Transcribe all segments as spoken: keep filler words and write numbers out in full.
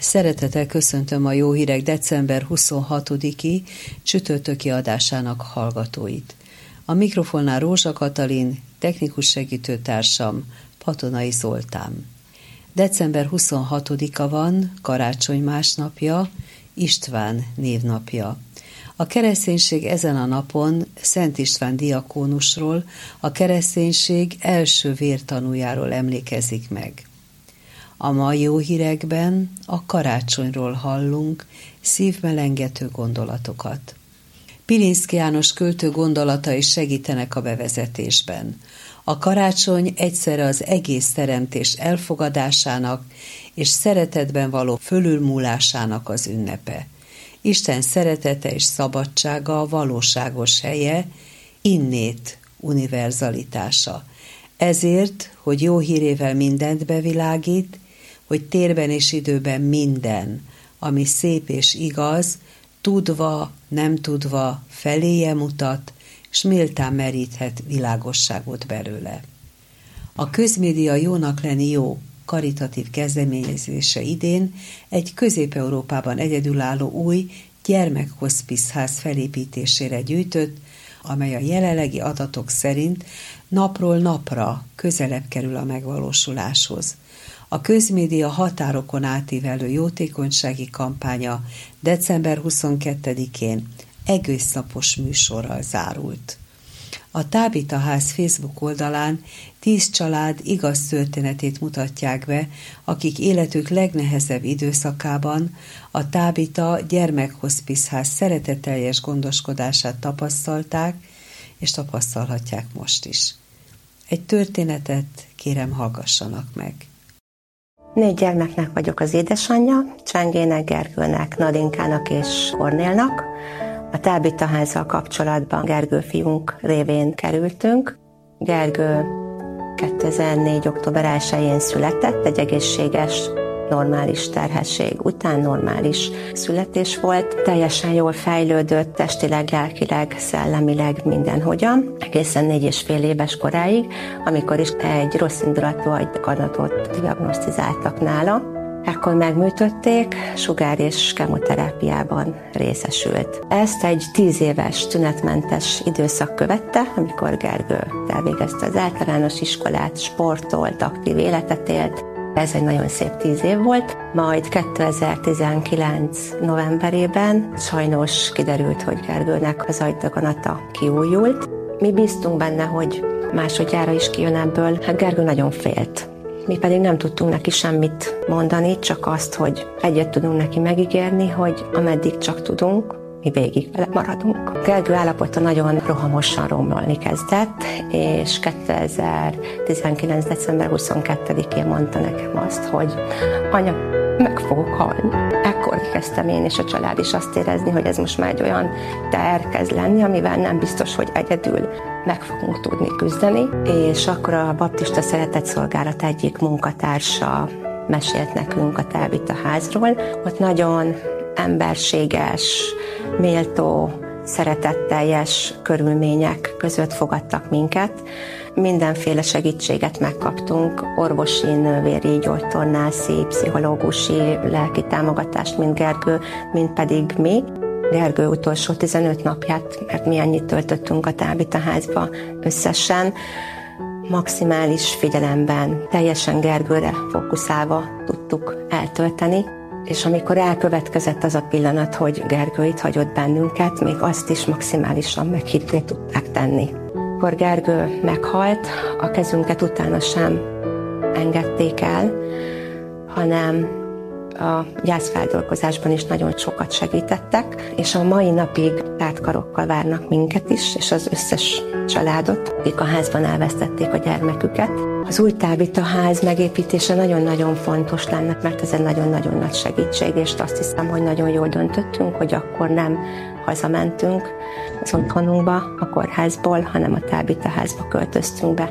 Szeretettel köszöntöm a Jó Hírek december huszonhatodiki csütörtöki adásának hallgatóit. A mikrofonnál Rózsa Katalin, technikus segítőtársam Patonai Zoltán. december huszonhatodika van, karácsony másnapja, István névnapja. A kereszténység ezen a napon Szent István diakónusról, a kereszténység első vértanújáról emlékezik meg. A mai Jó Hírekben a karácsonyról hallunk szívmelengető gondolatokat. Pilinszky János költő gondolatai segítenek a bevezetésben. A karácsony egyszerre az egész teremtés elfogadásának és szeretetben való fölülmúlásának az ünnepe. Isten szeretete és szabadsága a valóságos helye, innét univerzalitása. Ezért, hogy jó hírével mindent bevilágít, hogy térben és időben minden, ami szép és igaz, tudva, nem tudva, feléje mutat, s méltán meríthet világosságot belőle. A közmédia Jónak lenni jó karitatív kezdeményezése idén egy Közép-Európában egyedülálló új gyermekhoszpiszház felépítésére gyűjtött, amely a jelenlegi adatok szerint napról napra közelebb kerül a megvalósuláshoz. A közmédia határokon átívelő jótékonysági kampánya december huszonkettedikén egésznapos műsorral zárult. A Tábita Ház Facebook oldalán tíz család igaz történetét mutatják be, akik életük legnehezebb időszakában a Tábita gyermekhoszpiszház szeretetteljes gondoskodását tapasztalták, és tapasztalhatják most is. Egy történetet kérem hallgassanak meg. Négy gyermeknek vagyok az édesanyja, Csengének, Gergőnek, Nadinkának és Kornélnak. A Tábita Házzal kapcsolatban Gergő fiunk révén kerültünk. Gergő kétezer-négy. október elsején született, egy egészséges, normális terhesség után normális születés volt. Teljesen jól fejlődött, testileg, lelkileg, szellemileg, mindenhogyan. Egészen négy és fél éves koráig, amikor is egy rosszindulatú agykadatot diagnosztizáltak nála. Ekkor megműtötték, sugár- és kemoterápiában részesült. Ezt egy tíz éves tünetmentes időszak követte, amikor Gergő elvégezte az általános iskolát, sportolt, aktív életet élt. Ez egy nagyon szép tíz év volt, majd kétezer-tizenkilenc. novemberében sajnos kiderült, hogy Gergőnek az agydaganata kiújult. Mi bíztunk benne, hogy másodjára is kijön ebből, hát Gergő nagyon félt. Mi pedig nem tudtunk neki semmit mondani, csak azt, hogy egyet tudunk neki megígérni, hogy ameddig csak tudunk, mi végig vele maradunk. Gergő állapota nagyon rohamosan romlani kezdett, és kétezer-tizenkilenc. december huszonkettedikén mondta nekem azt, hogy anya, meg fogok halni. Ekkor kezdtem én és a család is azt érezni, hogy ez most már egy olyan teher kezd lenni, amivel nem biztos, hogy egyedül meg fogunk tudni küzdeni, és akkor a Baptista Szeretetszolgálat egyik munkatársa mesélt nekünk a Tábita Házról. Ott nagyon emberséges, méltó, szeretetteljes körülmények között fogadtak minket. Mindenféle segítséget megkaptunk, orvosi, nővéri, gyógytornászi, pszichológusi, lelki támogatást, mind Gergő, mind pedig mi. Gergő utolsó tizenöt napját, mert mi ennyit töltöttünk a Tábita Házba összesen, maximális figyelemben, teljesen Gergőre fókuszálva tudtuk eltölteni. És amikor elkövetkezett az a pillanat, hogy Gergő itt hagyott bennünket, még azt is maximálisan meghittni tudták tenni. Akkor Gergő meghalt, a kezünket utána sem engedték el, hanem a gyászfeldolgozásban is nagyon sokat segítettek, és a mai napig tárt karokkal várnak minket is, és az összes családot, akik a házban elvesztették a gyermeküket. Az új Tábita Ház megépítése nagyon-nagyon fontos lenne, mert ez egy nagyon-nagyon nagy segítség, és azt hiszem, hogy nagyon jól döntöttünk, hogy akkor nem hazamentünk az otthonunkba, a kórházból, hanem a Tábita Házba költöztünk be.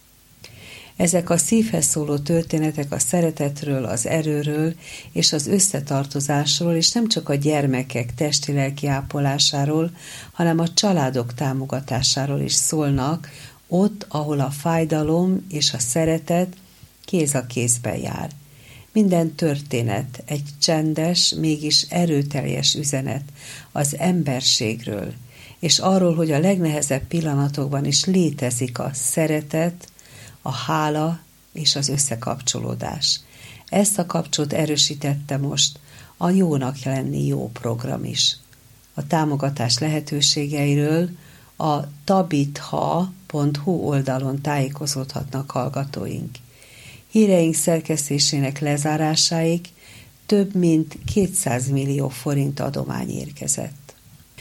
Ezek a szívhez szóló történetek a szeretetről, az erőről és az összetartozásról, és nem csak a gyermekek testi-lelki ápolásáról, hanem a családok támogatásáról is szólnak, ott, ahol a fájdalom és a szeretet kéz a kézben jár. Minden történet egy csendes, mégis erőteljes üzenet az emberségről, és arról, hogy a legnehezebb pillanatokban is létezik a szeretet, a hála és az összekapcsolódás. Ezt a kapcsot erősítette most a Jónak lenni jó program is. A támogatás lehetőségeiről a tabitha pont hu oldalon tájékozódhatnak hallgatóink. Híreink szerkesztésének lezárásáig több mint kétszáz millió forint adomány érkezett.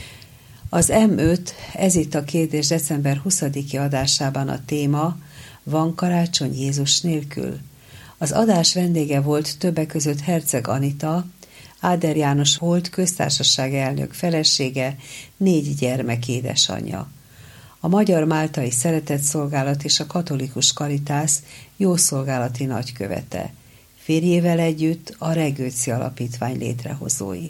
Az em öt, ez itt a kérdés december huszadiki adásában a téma: van karácsony Jézus nélkül? Az adás vendége volt többek között Herceg Anita, Áder János volt köztársaság elnök felesége, négy gyermek édesanyja. A Magyar Máltai Szeretetszolgálat és a Katolikus Karitász jószolgálati nagykövete. Férjével együtt a Regőci Alapítvány létrehozói.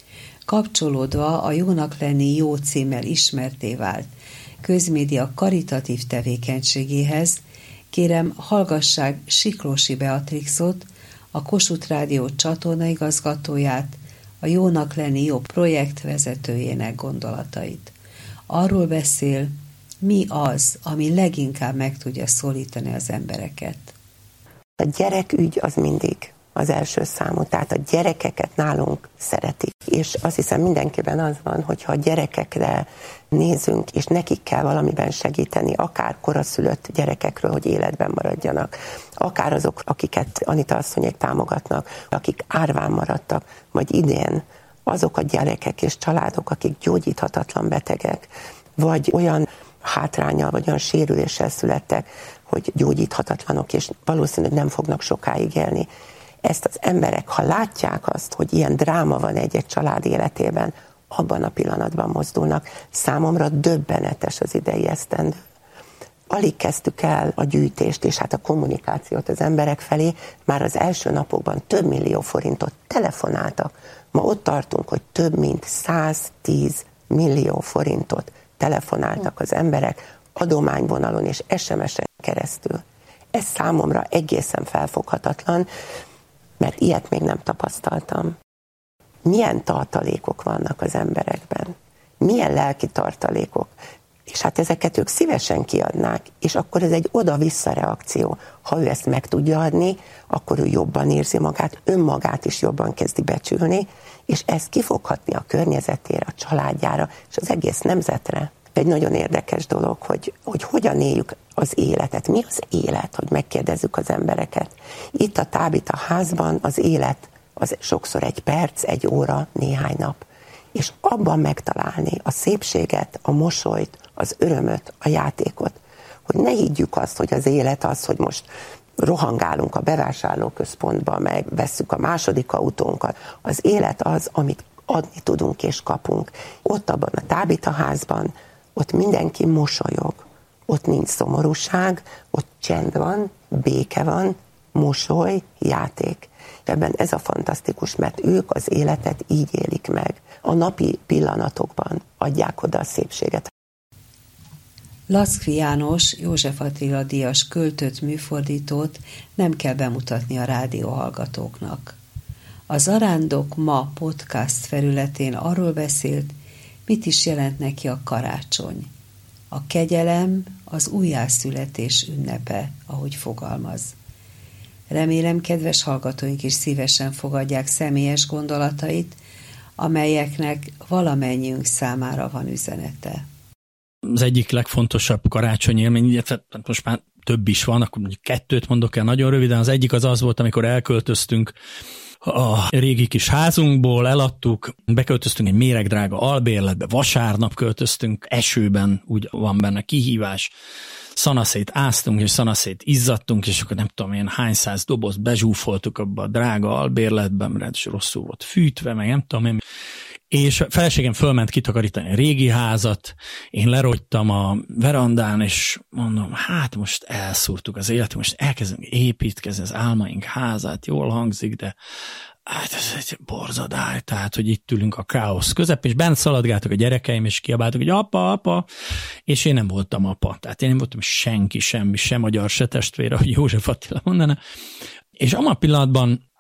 Kapcsolódva a Jónak lenni jó címmel ismertté vált közmédia karitatív tevékenységéhez, kérem, hallgassák Siklósi Beatrixot, a Kossuth Rádió csatornaigazgatóját, a Jónak lenni jó projektvezetőjének gondolatait. Arról beszél, mi az, ami leginkább meg tudja szólítani az embereket. A gyerekügy az mindig az első számú, tehát a gyerekeket nálunk szeretik. És azt hiszem mindenkiben az van, hogyha a gyerekekre nézünk, és nekik kell valamiben segíteni, akár koraszülött gyerekekről, hogy életben maradjanak, akár azok, akiket Anita asszonyék támogatnak, akik árván maradtak, vagy idén azok a gyerekek és családok, akik gyógyíthatatlan betegek, vagy olyan hátránnyal, vagy olyan sérüléssel születtek, hogy gyógyíthatatlanok, és valószínűleg nem fognak sokáig élni. Ezt az emberek, ha látják azt, hogy ilyen dráma van egy-egy család életében, abban a pillanatban mozdulnak. Számomra döbbenetes az idei esztendő. Alig kezdtük el a gyűjtést, és hát a kommunikációt az emberek felé, már az első napokban több millió forintot telefonáltak. Ma ott tartunk, hogy több mint száztíz millió forintot telefonáltak az emberek adományvonalon és es em es-en keresztül. Ez számomra egészen felfoghatatlan, mert ilyet még nem tapasztaltam. Milyen tartalékok vannak az emberekben? Milyen lelki tartalékok? És hát ezeket ők szívesen kiadnák, és akkor ez egy oda-vissza reakció. Ha ő ezt meg tudja adni, akkor ő jobban érzi magát, önmagát is jobban kezdi becsülni, és ez ki fog hatni a környezetére, a családjára, és az egész nemzetre. Egy nagyon érdekes dolog, hogy, hogy hogyan éljük az életet. Mi az élet, hogy megkérdezzük az embereket. Itt a Tábita házban az élet az sokszor egy perc, egy óra, néhány nap. És abban megtalálni a szépséget, a mosolyt, az örömöt, a játékot. Hogy ne higgyük azt, hogy az élet az, hogy most rohangálunk a bevásárlóközpontba, meg vesszük a második autónkat. Az élet az, amit adni tudunk és kapunk. Ott abban a Tábita házban, ott mindenki mosolyog. Ott nincs szomorúság, ott csend van, béke van, mosoly, játék. Ebben ez a fantasztikus, mert ők az életet így élik meg. A napi pillanatokban adják oda a szépséget. Laszkfi János, József Attila díjas költőt, műfordítót nem kell bemutatni a rádióhallgatóknak. A Zarándok Ma podcast felületén arról beszélt, mit is jelent neki a karácsony. A kegyelem az újjászületés ünnepe, ahogy fogalmaz. Remélem, kedves hallgatóink is szívesen fogadják személyes gondolatait, amelyeknek valamennyiünk számára van üzenete. Az egyik legfontosabb karácsonyi élmény, illetve most már több is van, akkor mondjuk kettőt mondok el nagyon röviden. Az egyik az az volt, amikor elköltöztünk a régi kis házunkból, eladtuk, beköltöztünk egy méregdrága albérletbe, vasárnap költöztünk, esőben, úgy van benne kihívás, szanaszét áztunk, és szanaszét izzadtunk, és akkor nem tudom én hány száz dobozt bezsúfoltuk abba a drága albérletben, mert rosszul volt fűtve, meg nem tudom én. És a feleségem fölment kitakarítani a régi házat, én lerogytam a verandán, és mondom, hát most elszúrtuk az életet, most elkezdünk építkezni az álmaink házát, jól hangzik, de hát ez egy borzadály, tehát, hogy itt ülünk a káosz közepén, és bent szaladgáltak a gyerekeim, és kiabáltak, hogy apa, apa, és én nem voltam apa. Tehát én nem voltam senki, semmi, sem magyar, se testvére, ahogy József Attila mondaná. És abban a pillanatban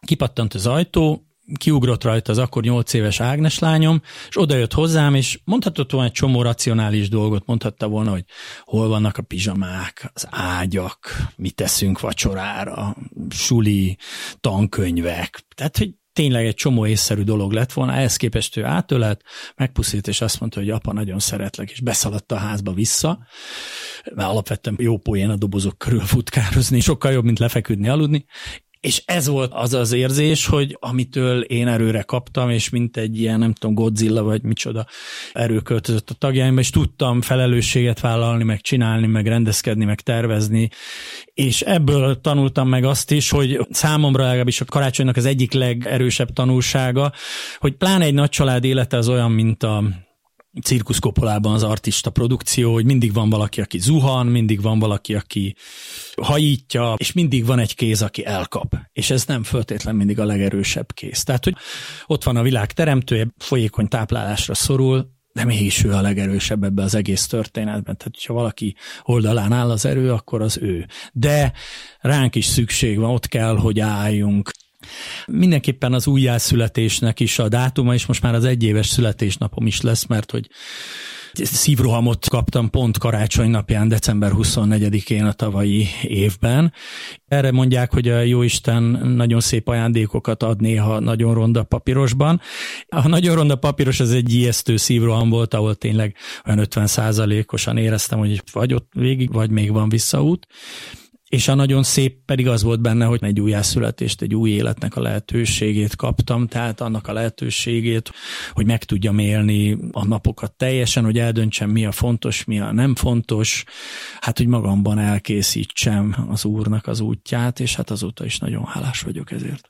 kipattant az ajtó, kiugrott rajta az akkor nyolc éves Ágnes lányom, és odajött hozzám, és mondhatott volna egy csomó racionális dolgot, mondhatta volna, hogy hol vannak a pizsamák, az ágyak, mit teszünk vacsorára, suli, tankönyvek, tehát, hogy tényleg egy csomó észszerű dolog lett volna, ehhez képest ő átölelt, megpuszít, és azt mondta, hogy apa, nagyon szeretlek, és beszaladt a házba vissza, mert alapvetően jó poén a dobozok körül futkározni, sokkal jobb, mint lefeküdni, aludni, és ez volt az az érzés, hogy amitől én erőre kaptam, és mint egy ilyen, nem tudom, Godzilla vagy micsoda erő költözött a tagjaimba, és tudtam felelősséget vállalni, meg csinálni, meg rendezkedni, meg tervezni, és ebből tanultam meg azt is, hogy számomra legalábbis a karácsonynak az egyik legerősebb tanulsága, hogy pláne egy nagy család élete az olyan, mint a cirkuszkopolában az artista produkció, hogy mindig van valaki, aki zuhan, mindig van valaki, aki hajítja, és mindig van egy kéz, aki elkap. És ez nem feltétlen mindig a legerősebb kéz. Tehát, hogy ott van a világ teremtője, folyékony táplálásra szorul, de mégis ő a legerősebb ebben az egész történetben. Tehát, hogyha valaki oldalán áll az erő, akkor az ő. De ránk is szükség van, ott kell, hogy álljunk. Mindenképpen az újjászületésnek is a dátuma, és most már az egyéves születésnapom is lesz, mert hogy szívrohamot kaptam pont karácsony napján, december huszonnegyedikén a tavalyi évben. Erre mondják, hogy a Jóisten nagyon szép ajándékokat ad néha nagyon ronda papírosban. A nagyon ronda papíros az egy ijesztő szívroham volt, ahol tényleg olyan ötven százalékosan éreztem, hogy vagy ott végig, vagy még van visszaút. És a nagyon szép pedig az volt benne, hogy egy újjászületést, egy új életnek a lehetőségét kaptam, tehát annak a lehetőségét, hogy meg tudjam élni a napokat teljesen, hogy eldöntsem, mi a fontos, mi a nem fontos, hát, hogy magamban elkészítsem az Úrnak az útját, és hát azóta is nagyon hálás vagyok ezért.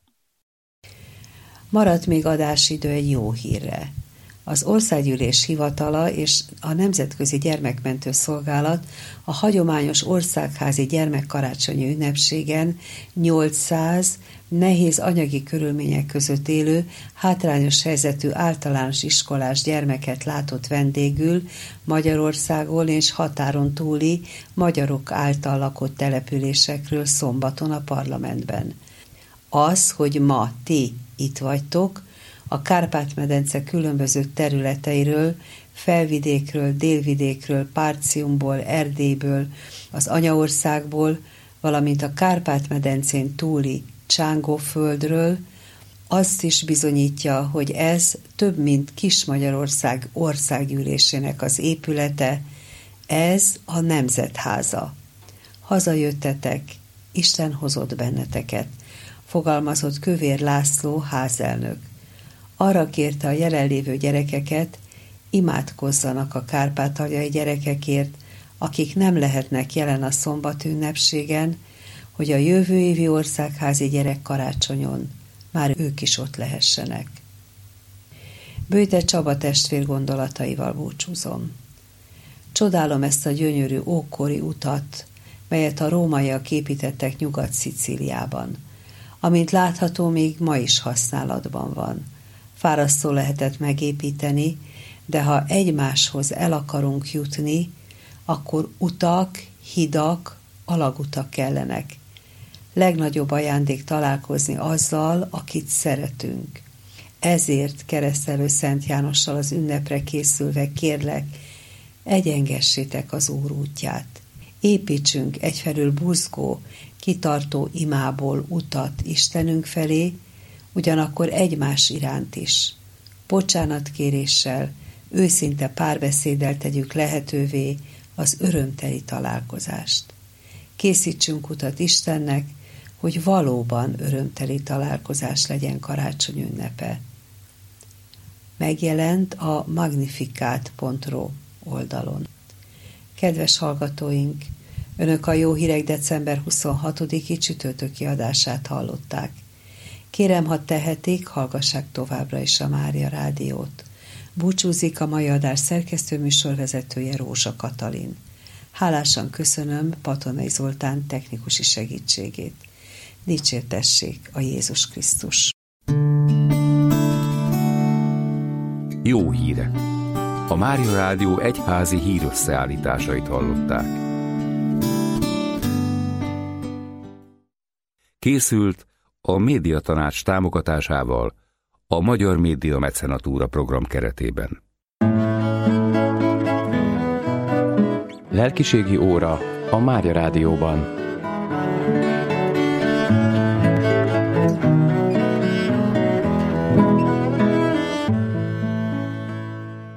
Maradt még adásidő egy jó hírre. Az Országgyűlés Hivatala és a Nemzetközi Gyermekmentő Szolgálat a hagyományos országházi gyermekkarácsonyi ünnepségen nyolcszáz nehéz anyagi körülmények között élő, hátrányos helyzetű általános iskolás gyermeket látott vendégül Magyarországon és határon túli magyarok által lakott településekről szombaton a parlamentben. Az, hogy ma ti itt vagytok, a Kárpát-medence különböző területeiről, Felvidékről, Délvidékről, Párciumból, Erdélyből, az anyaországból, valamint a Kárpát-medencén túli Csángóföldről, azt is bizonyítja, hogy ez több mint Kis-Magyarország országgyűlésének az épülete, ez a Nemzetháza. Hazajöttetek, Isten hozott benneteket, fogalmazott Kövér László házelnök. Arra kérte a jelenlévő gyerekeket, imádkozzanak a kárpátaljai gyerekekért, akik nem lehetnek jelen a szombat ünnepségen, hogy a jövő évi országházi gyerekkarácsonyon már ők is ott lehessenek. Böjte Csaba testvér gondolataival búcsúzom. Csodálom ezt a gyönyörű ókori utat, melyet a rómaiak építettek Nyugat-Szicíliában. Amint látható, még ma is használatban van. Fárasztó lehetett megépíteni, de ha egymáshoz el akarunk jutni, akkor utak, hidak, alagutak kellenek. Legnagyobb ajándék találkozni azzal, akit szeretünk. Ezért keresztelő Szent Jánossal az ünnepre készülve kérlek, egyengessétek az Úr útját. Építsünk egyfelől buzgó, kitartó imából utat Istenünk felé, ugyanakkor egymás iránt is. Bocsánatkéréssel, őszinte párbeszéddel tegyük lehetővé az örömteli találkozást. Készítsünk utat Istennek, hogy valóban örömteli találkozás legyen karácsony ünnepe. Megjelent a magnificat pont ro oldalon. Kedves hallgatóink, Önök a Jó Hírek december huszonhatodiki csütörtöki adását hallották. Kérem, ha tehetik, hallgassák továbbra is a Mária Rádiót. Búcsúzik a mai adás szerkesztő műsorvezetője, Rózsa Katalin. Hálásan köszönöm Patonai Zoltán technikusi segítségét. Dicsértessék a Jézus Krisztus! Jó hírek! A Mária Rádió egyházi hírösszeállításait hallották. Készült a Médiatanács támogatásával a Magyar Média Mecenatúra program keretében. Lelkiségi óra a Mária Rádióban.